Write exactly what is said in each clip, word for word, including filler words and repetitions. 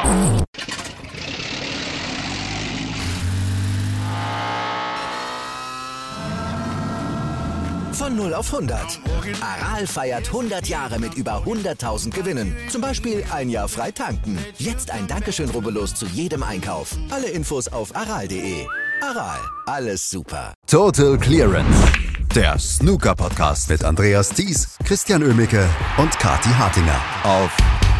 Von null auf hundert. Aral feiert hundert Jahre mit über hunderttausend Gewinnen. Zum Beispiel ein Jahr frei tanken. Jetzt ein Dankeschön, rubbellos zu jedem Einkauf. Alle Infos auf aral punkt de. Aral, alles super. Total Clearance. Der Snooker-Podcast mit Andreas Thies, Christian Oemicke und Kathi Hartinger auf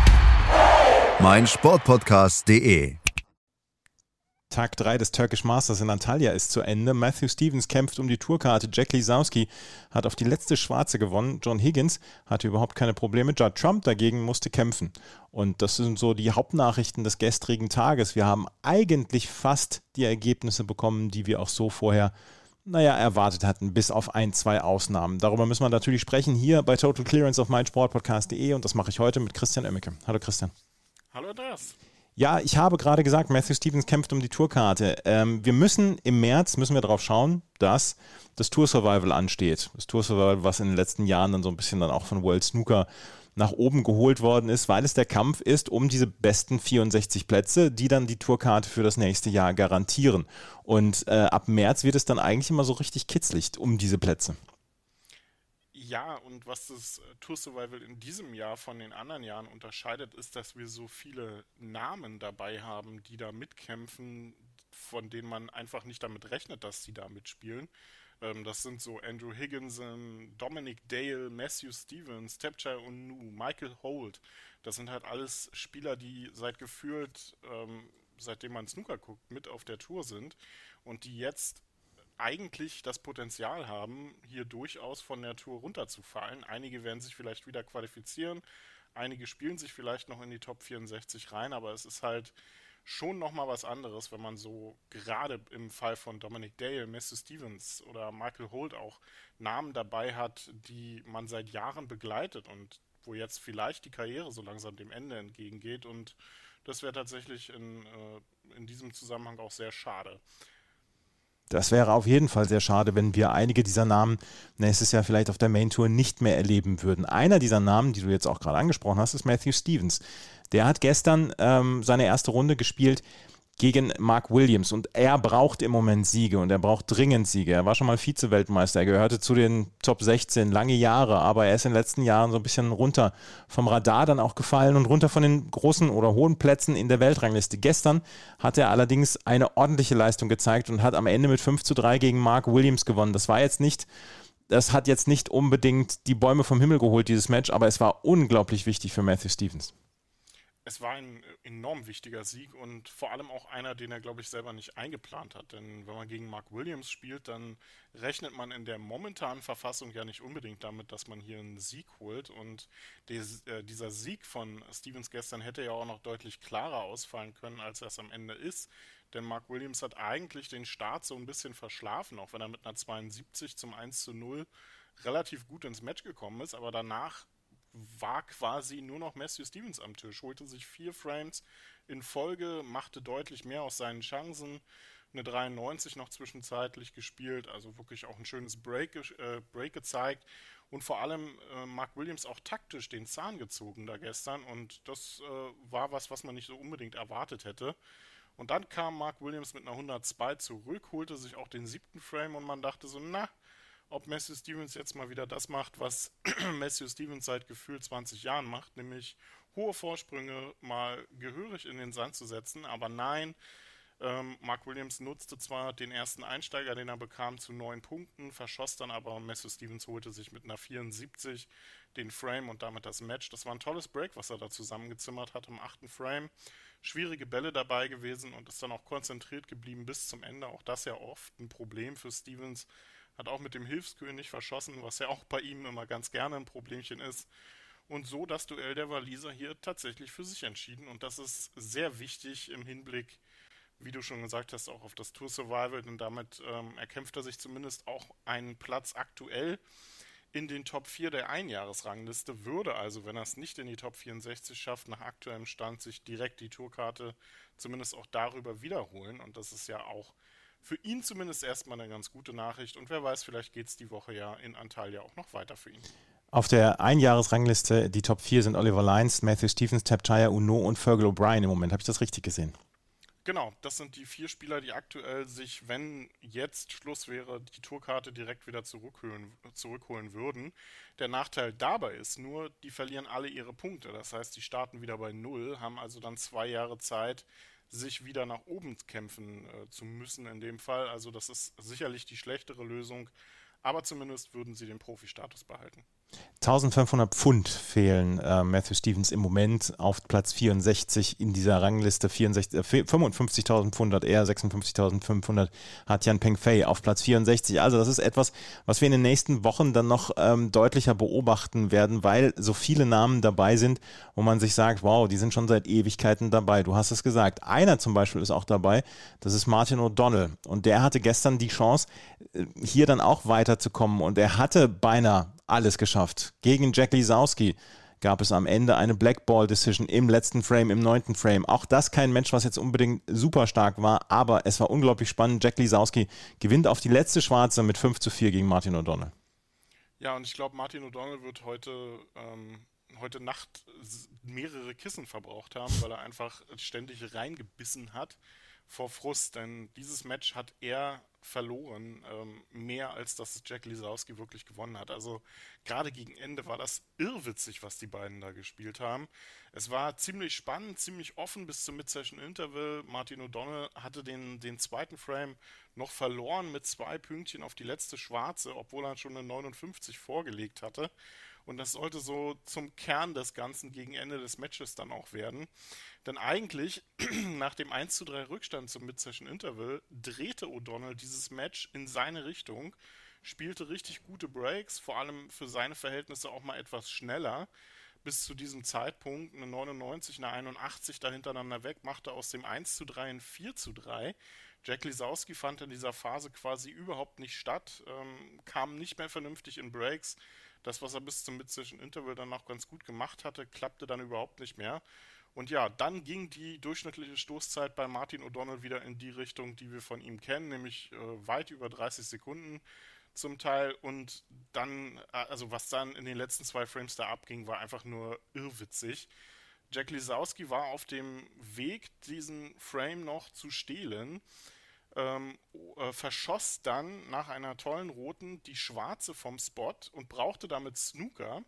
meinsportpodcast punkt de. Tag drei des Turkish Masters in Antalya ist zu Ende. Matthew Stevens kämpft um die Tourkarte. Jack Lisowski hat auf die letzte Schwarze gewonnen. John Higgins hatte überhaupt keine Probleme. Judd Trump dagegen musste kämpfen. Und das sind so die Hauptnachrichten des gestrigen Tages. Wir haben eigentlich fast die Ergebnisse bekommen, die wir auch so vorher, naja, erwartet hatten, bis auf ein, zwei Ausnahmen. Darüber müssen wir natürlich sprechen hier bei Total Clearance auf meinsportpodcast punkt de und das mache ich heute mit Christian Oemicke. Hallo Christian. Hallo Andreas. Ja, ich habe gerade gesagt, Matthew Stevens kämpft um die Tourkarte. Ähm, wir müssen im März, müssen wir darauf schauen, dass das Tour Survival ansteht. Das Tour Survival, was in den letzten Jahren dann so ein bisschen dann auch von World Snooker nach oben geholt worden ist, weil es der Kampf ist um diese besten vierundsechzig Plätze, die dann die Tourkarte für das nächste Jahr garantieren. Und äh, ab März wird es dann eigentlich immer so richtig kitzlig um diese Plätze. Ja, und was das Tour Survival in diesem Jahr von den anderen Jahren unterscheidet, ist, dass wir so viele Namen dabei haben, die da mitkämpfen, von denen man einfach nicht damit rechnet, dass sie da mitspielen. Ähm, das sind so Andrew Higginson, Dominic Dale, Matthew Stevens, Tapchai Onu, Michael Holt. Das sind halt alles Spieler, die seit gefühlt, ähm, seitdem man Snooker guckt, mit auf der Tour sind und die jetzt eigentlich das Potenzial haben, hier durchaus von der Tour runterzufallen. Einige werden sich vielleicht wieder qualifizieren, einige spielen sich vielleicht noch in die Top vierundsechzig rein, aber es ist halt schon nochmal was anderes, wenn man so gerade im Fall von Dominic Dale, Matthew Stevens oder Michael Holt auch Namen dabei hat, die man seit Jahren begleitet und wo jetzt vielleicht die Karriere so langsam dem Ende entgegengeht, und das wäre tatsächlich in, äh, in diesem Zusammenhang auch sehr schade. Das wäre auf jeden Fall sehr schade, wenn wir einige dieser Namen nächstes Jahr vielleicht auf der Main Tour nicht mehr erleben würden. Einer dieser Namen, die du jetzt auch gerade angesprochen hast, ist Matthew Stevens. Der hat gestern ähm, seine erste Runde gespielt gegen Mark Williams und er braucht im Moment Siege und er braucht dringend Siege. Er war schon mal Vize-Weltmeister, er gehörte zu den Top sechzehn lange Jahre, aber er ist in den letzten Jahren so ein bisschen runter vom Radar dann auch gefallen und runter von den großen oder hohen Plätzen in der Weltrangliste. Gestern hat er allerdings eine ordentliche Leistung gezeigt und hat am Ende mit fünf zu drei gegen Mark Williams gewonnen. Das war jetzt nicht, das hat jetzt nicht unbedingt die Bäume vom Himmel geholt, dieses Match, aber es war unglaublich wichtig für Matthew Stevens. Es war ein enorm wichtiger Sieg und vor allem auch einer, den er, glaube ich, selber nicht eingeplant hat. Denn wenn man gegen Mark Williams spielt, dann rechnet man in der momentanen Verfassung ja nicht unbedingt damit, dass man hier einen Sieg holt. Und des, äh, dieser Sieg von Stevens gestern hätte ja auch noch deutlich klarer ausfallen können, als er es am Ende ist. Denn Mark Williams hat eigentlich den Start so ein bisschen verschlafen, auch wenn er mit einer zweiundsiebzig zum eins zu null relativ gut ins Match gekommen ist. Aber danach war quasi nur noch Matthew Stevens am Tisch, holte sich vier Frames in Folge, machte deutlich mehr aus seinen Chancen, eine dreiundneunzig noch zwischenzeitlich gespielt, also wirklich auch ein schönes Break, äh, Break gezeigt und vor allem äh, Mark Williams auch taktisch den Zahn gezogen da gestern und das äh, war was, was man nicht so unbedingt erwartet hätte. Und dann kam Mark Williams mit einer hundertzwei zurück, holte sich auch den siebten Frame und man dachte so, na, ob Matthew Stevens jetzt mal wieder das macht, was Matthew Stevens seit gefühlt zwanzig Jahren macht, nämlich hohe Vorsprünge mal gehörig in den Sand zu setzen. Aber nein, ähm, Mark Williams nutzte zwar den ersten Einsteiger, den er bekam, zu neun Punkten, verschoss dann aber und Matthew Stevens holte sich mit einer vierundsiebzig den Frame und damit das Match. Das war ein tolles Break, was er da zusammengezimmert hat im achten Frame. Schwierige Bälle dabei gewesen und ist dann auch konzentriert geblieben bis zum Ende. Auch das ja oft ein Problem für Stevens. Hat auch mit dem Hilfskönig verschossen, was ja auch bei ihm immer ganz gerne ein Problemchen ist. Und so das Duell der Waliser hier tatsächlich für sich entschieden. Und das ist sehr wichtig im Hinblick, wie du schon gesagt hast, auch auf das Tour Survival. Denn damit ähm, erkämpft er sich zumindest auch einen Platz aktuell in den Top vier der Einjahresrangliste. Würde also, wenn er es nicht in die Top vierundsechzig schafft, nach aktuellem Stand sich direkt die Tourkarte zumindest auch darüber wiederholen. Und das ist ja auch für ihn zumindest erstmal eine ganz gute Nachricht und wer weiß, vielleicht geht es die Woche ja in Antalya auch noch weiter für ihn. Auf der Einjahresrangliste, die Top vier sind Oliver Lyons, Matthew Stevens, Tapchaya Uno und Fergal O'Brien im Moment. Habe ich das richtig gesehen? Genau, das sind die vier Spieler, die aktuell sich, wenn jetzt Schluss wäre, die Tourkarte direkt wieder zurückholen, zurückholen würden. Der Nachteil dabei ist nur, die verlieren alle ihre Punkte. Das heißt, die starten wieder bei Null, haben also dann zwei Jahre Zeit, sich wieder nach oben kämpfen äh, zu müssen in dem Fall. Also das ist sicherlich die schlechtere Lösung, aber zumindest würden sie den Profi-Status behalten. eintausendfünfhundert Pfund fehlen äh, Matthew Stevens im Moment auf Platz vierundsechzig in dieser Rangliste. vierundsechzig, äh, fünfundfünfzigtausend Pfund hat er, sechsundfünfzigtausendfünfhundert hat Jan Pengfei auf Platz vierundsechzig. Also das ist etwas, was wir in den nächsten Wochen dann noch ähm, deutlicher beobachten werden, weil so viele Namen dabei sind, wo man sich sagt, wow, die sind schon seit Ewigkeiten dabei. Du hast es gesagt. Einer zum Beispiel ist auch dabei, das ist Martin O'Donnell. Und der hatte gestern die Chance, hier dann auch weiterzukommen. Und er hatte beinahe alles geschafft. Gegen Jack Lisowski gab es am Ende eine Blackball-Decision im letzten Frame, im neunten Frame. Auch das kein Match, was jetzt unbedingt super stark war, aber es war unglaublich spannend. Jack Lisowski gewinnt auf die letzte Schwarze mit fünf zu vier gegen Martin O'Donnell. Ja, und ich glaube, Martin O'Donnell wird heute, ähm, heute Nacht mehrere Kissen verbraucht haben, weil er einfach ständig reingebissen hat vor Frust, denn dieses Match hat er verloren, ähm, mehr als dass Jack Lisowski wirklich gewonnen hat. Also gerade gegen Ende war das irrwitzig, was die beiden da gespielt haben. Es war ziemlich spannend, ziemlich offen bis zum Mid-Session-Interval. Martin O'Donnell hatte den, den zweiten Frame noch verloren mit zwei Pünktchen auf die letzte Schwarze, obwohl er schon eine neunundfünfzig vorgelegt hatte. Und das sollte so zum Kern des Ganzen gegen Ende des Matches dann auch werden. Denn eigentlich, nach dem eins zu drei Rückstand zum Mid-Session-Interval, drehte O'Donnell dieses Match in seine Richtung, spielte richtig gute Breaks, vor allem für seine Verhältnisse auch mal etwas schneller. Bis zu diesem Zeitpunkt eine neunundneunzig, eine einundachtzig da hintereinander weg, machte aus dem eins zu drei ein vier zu drei. Jack Lisowski fand in dieser Phase quasi überhaupt nicht statt, ähm, kam nicht mehr vernünftig in Breaks. Das, was er bis zum Mid-Session-Interval dann noch ganz gut gemacht hatte, klappte dann überhaupt nicht mehr. Und ja, dann ging die durchschnittliche Stoßzeit bei Martin O'Donnell wieder in die Richtung, die wir von ihm kennen, nämlich äh, weit über dreißig Sekunden zum Teil. Und dann, also was dann in den letzten zwei Frames da abging, war einfach nur irrwitzig. Jack Lisowski war auf dem Weg, diesen Frame noch zu stehlen. Ähm, äh, verschoss dann nach einer tollen roten die Schwarze vom Spot und brauchte damit Snooker.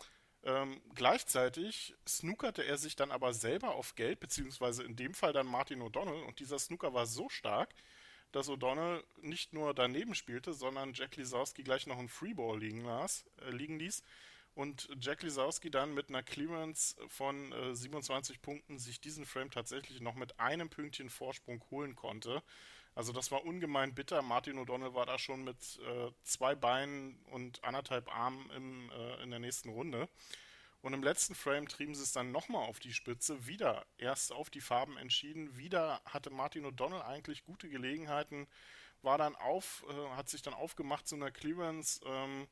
Ähm, gleichzeitig snookerte er sich dann aber selber auf Gelb, beziehungsweise in dem Fall dann Martin O'Donnell, und dieser Snooker war so stark, dass O'Donnell nicht nur daneben spielte, sondern Jack Lisowski gleich noch einen Freeball liegen, las, äh, liegen ließ und Jack Lisowski dann mit einer Clearance von äh, siebenundzwanzig Punkten sich diesen Frame tatsächlich noch mit einem Pünktchen Vorsprung holen konnte. Also das war ungemein bitter. Martin O'Donnell war da schon mit äh, zwei Beinen und anderthalb Armen im, äh, in der nächsten Runde. Und im letzten Frame trieben sie es dann nochmal auf die Spitze, wieder erst auf die Farben entschieden. Wieder hatte Martin O'Donnell eigentlich gute Gelegenheiten, war dann auf, äh, hat sich dann aufgemacht zu einer Clearance. Ähm,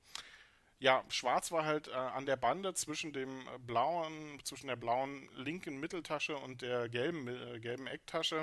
ja, Schwarz war halt äh, an der Bande zwischen dem äh, blauen, zwischen der blauen linken Mitteltasche und der gelben, äh, gelben Ecktasche.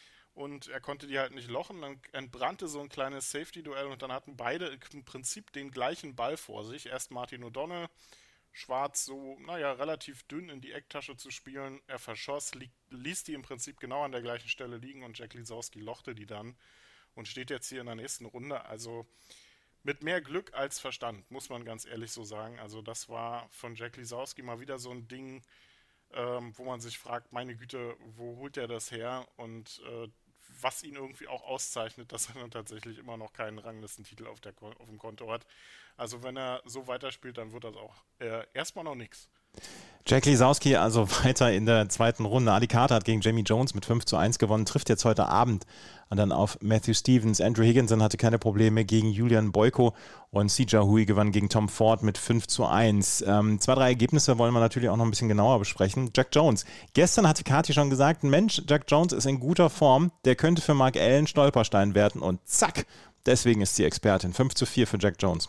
Und er konnte die halt nicht lochen, dann entbrannte so ein kleines Safety-Duell und dann hatten beide im Prinzip den gleichen Ball vor sich. Erst Martin O'Donnell, Schwarz so, naja, relativ dünn in die Ecktasche zu spielen. Er verschoss, li- ließ die im Prinzip genau an der gleichen Stelle liegen und Jack Lisowski lochte die dann und steht jetzt hier in der nächsten Runde. Also mit mehr Glück als Verstand, muss man ganz ehrlich so sagen. Also das war von Jack Lisowski mal wieder so ein Ding, ähm, wo man sich fragt, meine Güte, wo holt er das her? Und äh, was ihn irgendwie auch auszeichnet, dass er dann tatsächlich immer noch keinen Ranglistentitel auf, der, auf dem Konto hat. Also wenn er so weiterspielt, dann wird das auch äh, erstmal noch nichts. Jack Lisowski also weiter in der zweiten Runde. Adi Carter hat gegen Jamie Jones mit fünf zu eins gewonnen, trifft jetzt heute Abend dann auf Matthew Stevens. Andrew Higginson hatte keine Probleme gegen Julian Boyko und Sijia Hui gewann gegen Tom Ford mit fünf zu eins. Ähm, zwei, drei Ergebnisse wollen wir natürlich auch noch ein bisschen genauer besprechen. Jack Jones. Gestern hatte Kati schon gesagt, Mensch, Jack Jones ist in guter Form, der könnte für Mark Allen Stolperstein werden und zack, deswegen ist sie Expertin. fünf zu vier für Jack Jones.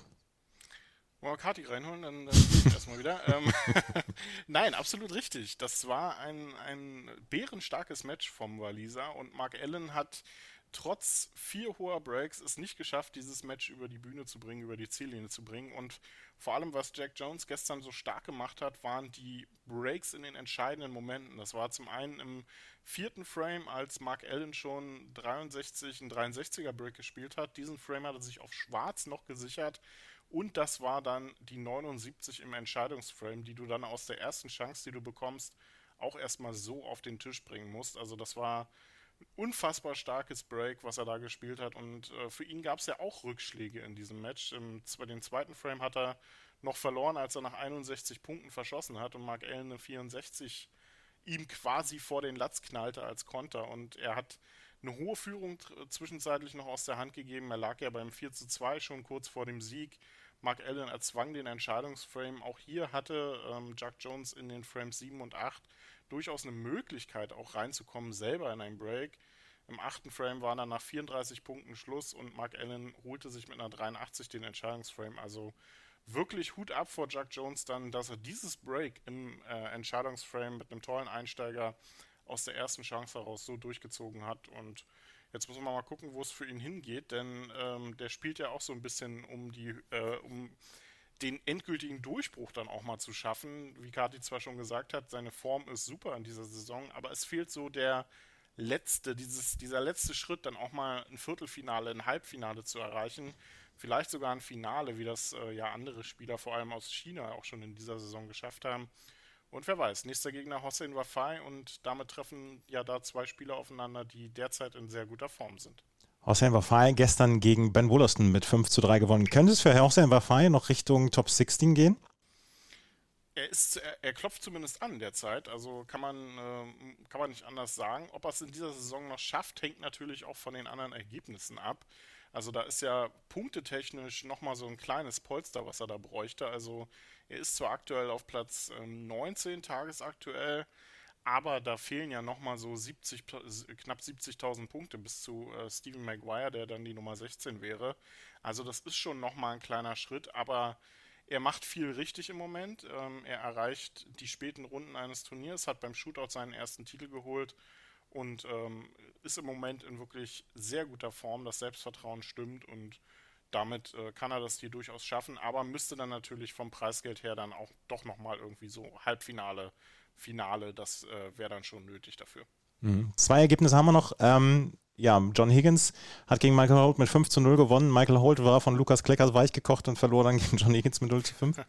Wollen wir Kati reinholen, dann, dann gehe ich erstmal wieder. ähm, Nein, absolut richtig. Das war ein, ein bärenstarkes Match vom Waliser und Mark Allen hat trotz vier hoher Breaks es nicht geschafft, dieses Match über die Bühne zu bringen, über die Ziellinie zu bringen. Und vor allem, was Jack Jones gestern so stark gemacht hat, waren die Breaks in den entscheidenden Momenten. Das war zum einen im vierten Frame, als Mark Allen schon dreiundsechzig, einen dreiundsechziger Break gespielt hat. Diesen Frame hat er sich auf schwarz noch gesichert. Und das war dann die neunundsiebzig im Entscheidungsframe, die du dann aus der ersten Chance, die du bekommst, auch erstmal so auf den Tisch bringen musst. Also das war unfassbar starkes Break, was er da gespielt hat. Und äh, für ihn gab es ja auch Rückschläge in diesem Match. Im den zweiten Frame hat er noch verloren, als er nach einundsechzig Punkten verschossen hat und Mark Allen eine vierundsechzig ihm quasi vor den Latz knallte als Konter. Und er hat eine hohe Führung t- zwischenzeitlich noch aus der Hand gegeben. Er lag ja beim vier zu zwei schon kurz vor dem Sieg. Mark Allen erzwang den Entscheidungsframe. Auch hier hatte ähm, Jack Jones in den Frames sieben und acht durchaus eine Möglichkeit, auch reinzukommen, selber in einen Break. Im achten Frame war dann nach vierunddreißig Punkten Schluss und Mark Allen holte sich mit einer dreiundachtzig den Entscheidungsframe. Also wirklich Hut ab vor Jack Jones dann, dass er dieses Break im äh, Entscheidungsframe mit einem tollen Einsteiger aus der ersten Chance heraus so durchgezogen hat. Und jetzt muss man mal gucken, wo es für ihn hingeht, denn ähm, der spielt ja auch so ein bisschen um die, äh, um den endgültigen Durchbruch dann auch mal zu schaffen. Wie Kati zwar schon gesagt hat, seine Form ist super in dieser Saison, aber es fehlt so der letzte, dieses, dieser letzte Schritt, dann auch mal ein Viertelfinale, ein Halbfinale zu erreichen. Vielleicht sogar ein Finale, wie das äh, ja andere Spieler, vor allem aus China, auch schon in dieser Saison geschafft haben. Und wer weiß, nächster Gegner Hossein Wafai und damit treffen ja da zwei Spieler aufeinander, die derzeit in sehr guter Form sind. Hossein Wafai gestern gegen Ben Wollaston mit fünf zu drei gewonnen. Könnte es für Hossein Wafai noch Richtung Top sechzehn gehen? Er ist, er, er klopft zumindest an derzeit, also kann man, äh, kann man nicht anders sagen. Ob er es in dieser Saison noch schafft, hängt natürlich auch von den anderen Ergebnissen ab. Also da ist ja punktetechnisch nochmal so ein kleines Polster, was er da bräuchte. Also er ist zwar aktuell auf Platz ähm, neunzehn tagesaktuell, aber da fehlen ja nochmal so siebzig, knapp siebzigtausend Punkte bis zu äh, Stephen Maguire, der dann die Nummer sechzehn wäre. Also das ist schon nochmal ein kleiner Schritt, aber er macht viel richtig im Moment. Ähm, er erreicht die späten Runden eines Turniers, hat beim Shootout seinen ersten Titel geholt und ähm, ist im Moment in wirklich sehr guter Form. Das Selbstvertrauen stimmt und damit äh, kann er das hier durchaus schaffen, aber müsste dann natürlich vom Preisgeld her dann auch doch nochmal irgendwie so Halbfinale, Finale, das äh, wäre dann schon nötig dafür. Mhm. Zwei Ergebnisse haben wir noch. Ähm, ja, John Higgins hat gegen Michael Holt mit fünf zu null gewonnen. Michael Holt war von Lukas Kleckers weichgekocht und verlor dann gegen John Higgins mit null zu fünf.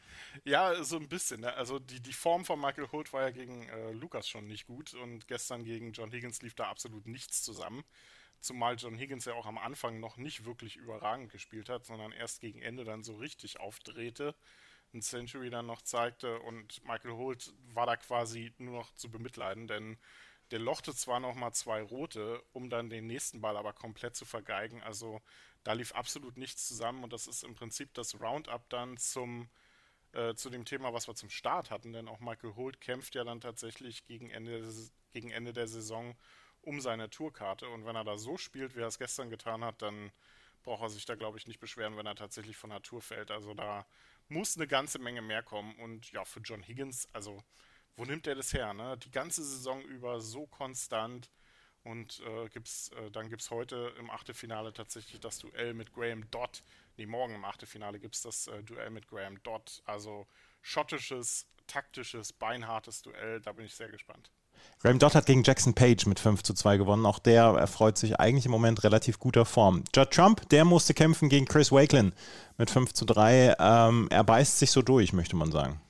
Ja, so ein bisschen. Ne? Also die, die Form von Michael Holt war ja gegen äh, Lukas schon nicht gut und gestern gegen John Higgins lief da absolut nichts zusammen. Zumal John Higgins ja auch am Anfang noch nicht wirklich überragend gespielt hat, sondern erst gegen Ende dann so richtig aufdrehte, ein Century dann noch zeigte und Michael Holt war da quasi nur noch zu bemitleiden, denn der lochte zwar noch mal zwei rote, um dann den nächsten Ball aber komplett zu vergeigen, also da lief absolut nichts zusammen und das ist im Prinzip das Roundup dann zum äh, zu dem Thema, was wir zum Start hatten, denn auch Michael Holt kämpft ja dann tatsächlich gegen Ende, gegen Ende der Saison um seine Tourkarte und wenn er da so spielt, wie er es gestern getan hat, dann braucht er sich da, glaube ich, nicht beschweren, wenn er tatsächlich von der Tour fällt. Also da muss eine ganze Menge mehr kommen und ja, für John Higgins, also wo nimmt der das her, ne? Die ganze Saison über so konstant und äh, gibt's, äh, dann gibt es heute im Achtelfinale tatsächlich das Duell mit Graham Dodd. Nee, morgen im Achtelfinale gibt es das äh, Duell mit Graham Dodd. Also schottisches, taktisches, beinhartes Duell, da bin ich sehr gespannt. Graham Dodd hat gegen Jackson Page mit fünf zu zwei gewonnen. Auch der erfreut sich eigentlich im Moment relativ guter Form. Judd Trump, der musste kämpfen gegen Chris Wakelin mit fünf zu drei. Ähm, er beißt sich so durch, möchte man sagen.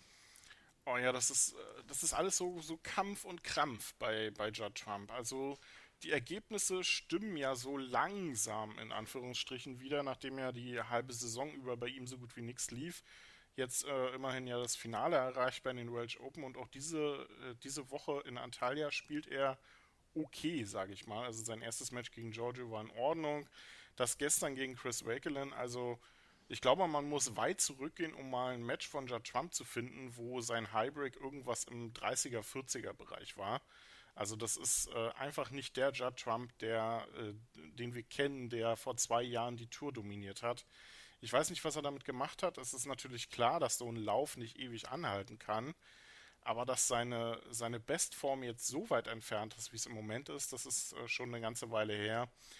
Oh ja, das ist, das ist alles so, so Kampf und Krampf bei, bei Judd Trump. Also die Ergebnisse stimmen ja so langsam in Anführungsstrichen wieder, nachdem ja die halbe Saison über bei ihm so gut wie nichts lief. Jetzt äh, immerhin ja das Finale erreicht bei den Welsh Open und auch diese, äh, diese Woche in Antalya spielt er okay, sage ich mal. Also sein erstes Match gegen Giorgio war in Ordnung. Das gestern gegen Chris Wakelin, also ich glaube, man muss weit zurückgehen, um mal ein Match von Judd Trump zu finden, wo sein Highbreak irgendwas im dreißiger, vierziger Bereich war. Also das ist äh, einfach nicht der Judd Trump, der, äh, den wir kennen, der vor zwei Jahren die Tour dominiert hat. Ich weiß nicht, was er damit gemacht hat. Es ist natürlich klar, dass so ein Lauf nicht ewig anhalten kann. Aber dass seine, seine Bestform jetzt so weit entfernt ist, wie es im Moment ist, das ist äh, schon eine ganze Weile her.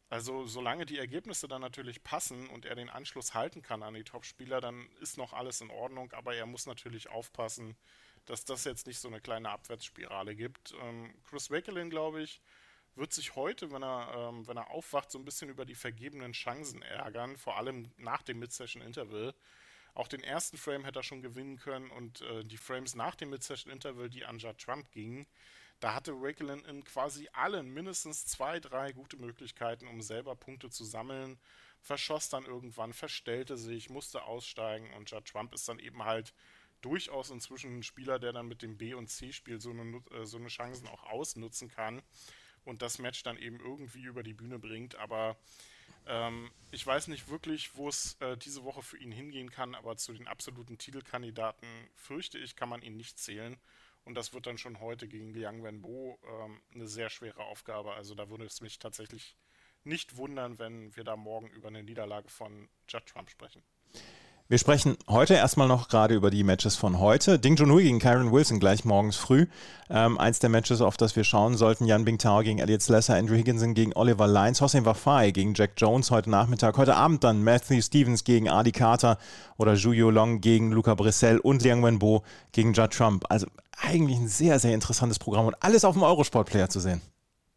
Also solange die Ergebnisse dann natürlich passen und er den Anschluss halten kann an die Topspieler, dann ist noch alles in Ordnung, aber er muss natürlich aufpassen, dass das jetzt nicht so eine kleine Abwärtsspirale gibt. Ähm, Chris Wakelin, glaube ich, wird sich heute, wenn er, ähm, wenn er aufwacht, so ein bisschen über die vergebenen Chancen ärgern, vor allem nach dem Mid-Session-Interval. Auch den ersten Frame hätte er schon gewinnen können und äh, die Frames nach dem Mid-Session-Interval, die an Judd Trump gingen, da hatte Wakelin in quasi allen mindestens zwei, drei gute Möglichkeiten, um selber Punkte zu sammeln, verschoss dann irgendwann, verstellte sich, musste aussteigen und Judd Trump ist dann eben halt durchaus inzwischen ein Spieler, der dann mit dem B- und C-Spiel so eine, äh, so eine Chancen auch ausnutzen kann und das Match dann eben irgendwie über die Bühne bringt, aber ähm, ich weiß nicht wirklich, wo es äh, diese Woche für ihn hingehen kann, aber zu den absoluten Titelkandidaten, fürchte ich, kann man ihn nicht zählen. Und das wird dann schon heute gegen Liang Wenbo ähm, eine sehr schwere Aufgabe. Also da würde es mich tatsächlich nicht wundern, wenn wir da morgen über eine Niederlage von Judd Trump sprechen. Wir sprechen heute erstmal noch gerade über die Matches von heute. Ding Junhui gegen Kyron Wilson gleich morgens früh. Ähm, eins der Matches, auf das wir schauen sollten. Yan Bingtao gegen Elliot Slesser, Andrew Higginson gegen Oliver Lyons, Hossein Wafai gegen Jack Jones heute Nachmittag. Heute Abend dann Matthew Stevens gegen Adi Carter oder Zhu Yulong gegen Luca Brissell und Liang Wenbo gegen Judd Trump. Also eigentlich ein sehr, sehr interessantes Programm und alles auf dem Eurosport-Player zu sehen.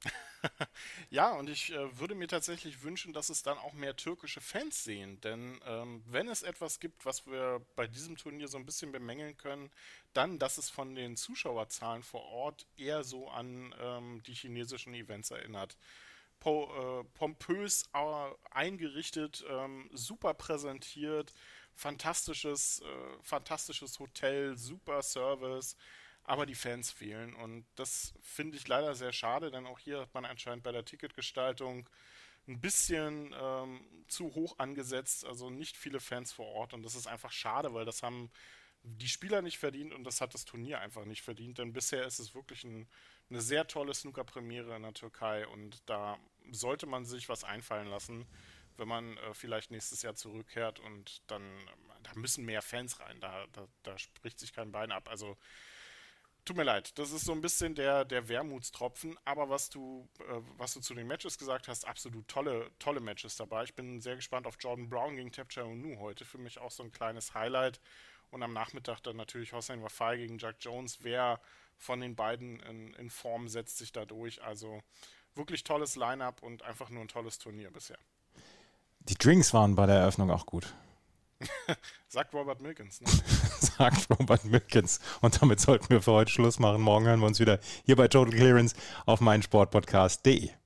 Ja, und ich äh, würde mir tatsächlich wünschen, dass es dann auch mehr türkische Fans sehen, denn ähm, wenn es etwas gibt, was wir bei diesem Turnier so ein bisschen bemängeln können, dann, dass es von den Zuschauerzahlen vor Ort eher so an ähm, die chinesischen Events erinnert. Po, äh, pompös äh, eingerichtet, ähm, super präsentiert, fantastisches, äh, fantastisches Hotel, super Service, aber die Fans fehlen und das finde ich leider sehr schade, denn auch hier hat man anscheinend bei der Ticketgestaltung ein bisschen ähm, zu hoch angesetzt, also nicht viele Fans vor Ort und das ist einfach schade, weil das haben die Spieler nicht verdient und das hat das Turnier einfach nicht verdient, denn bisher ist es wirklich ein, eine sehr tolle Snooker-Premiere in der Türkei und da sollte man sich was einfallen lassen, wenn man äh, vielleicht nächstes Jahr zurückkehrt und dann, äh, da müssen mehr Fans rein, da, da, da spricht sich kein Bein ab, also tut mir leid, das ist so ein bisschen der, der Wermutstropfen, aber was du, äh, was du zu den Matches gesagt hast, absolut tolle, tolle Matches dabei. Ich bin sehr gespannt auf Jordan Brown gegen Tapcha Onu heute, für mich auch so ein kleines Highlight. Und am Nachmittag dann natürlich Hossein Wafai gegen Jack Jones. Wer von den beiden in, in Form setzt sich da durch? Also wirklich tolles Line-Up und einfach nur ein tolles Turnier bisher. Die Drinks waren bei der Eröffnung auch gut. Sagt Robert Milkins, ne? Sagt Robert Milkins. Und damit sollten wir für heute Schluss machen. Morgen hören wir uns wieder hier bei Total Clearance auf meinsportpodcast punkt de.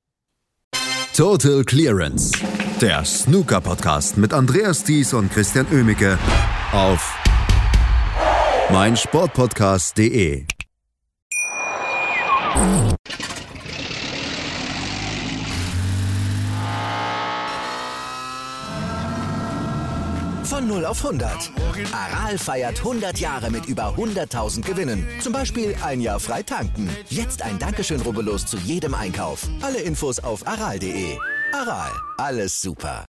Total Clearance, der Snooker-Podcast mit Andreas Thies und Christian Oemicke auf meinsportpodcast punkt de. Von null auf hundert. Aral feiert hundert Jahre mit über hunderttausend Gewinnen. Zum Beispiel ein Jahr frei tanken. Jetzt ein Dankeschön, rubbellos zu jedem Einkauf. Alle Infos auf aral punkt de. Aral, alles super.